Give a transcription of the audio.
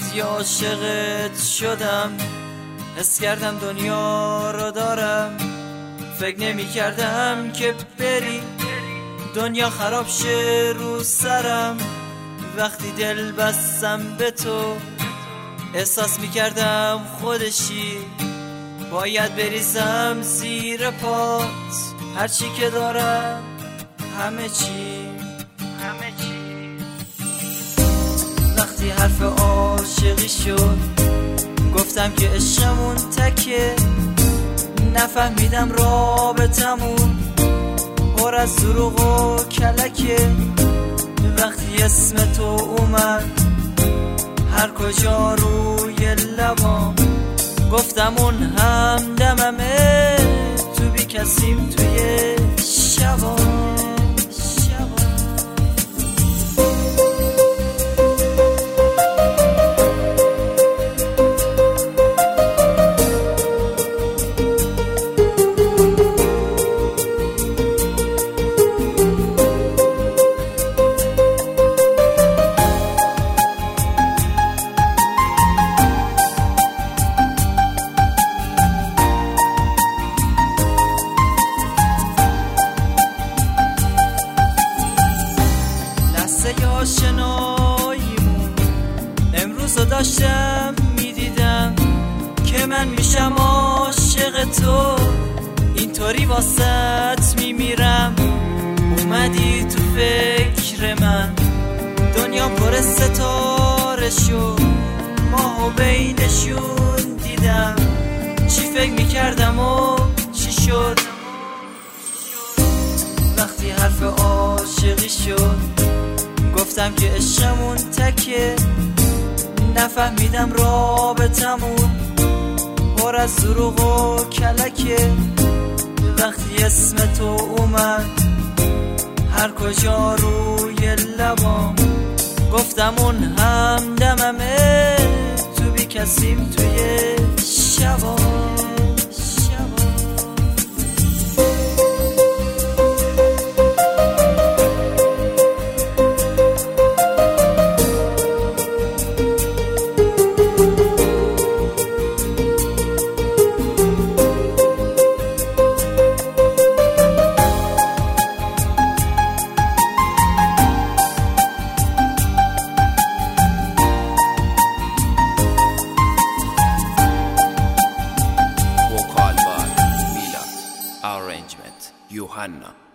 وقتی عاشقت شدم حس کردم دنیا رو دارم، فکر نمی کردم که بری دنیا خراب شه رو سرم. وقتی دل بستم به تو احساس می کردم خودشی، باید بریزم زیر پات هرچی که دارم، همه چی. وقتی حرف عاشقی شد گفتم که عشقمون تکه، نفهمیدم رابطمون پر از دروغ و کلکه. وقتی اسم تو اومد هر کجا روی لبام گفتم اون همدممه، تو بی کسیم توی شبا. آشناییمون امروز رو داشتم میدیدم که من میشم عاشق تو، اینطوری واسط میمیرم. اومدی تو فکر من دنیا پر ستاره شد، ماهو بینشون دیدم، چی فکر میکردم و چی شد. وقتی حرف عاشقی شد گفتم که عشقمون تکه، نفهمیدم رابطمون پر از دروغ و کلکه. وقتی اسم تو اومد هر کجا روی لبام گفتم اون همدممه، تو بی کسیم توی شبا. Arrangement Johanna.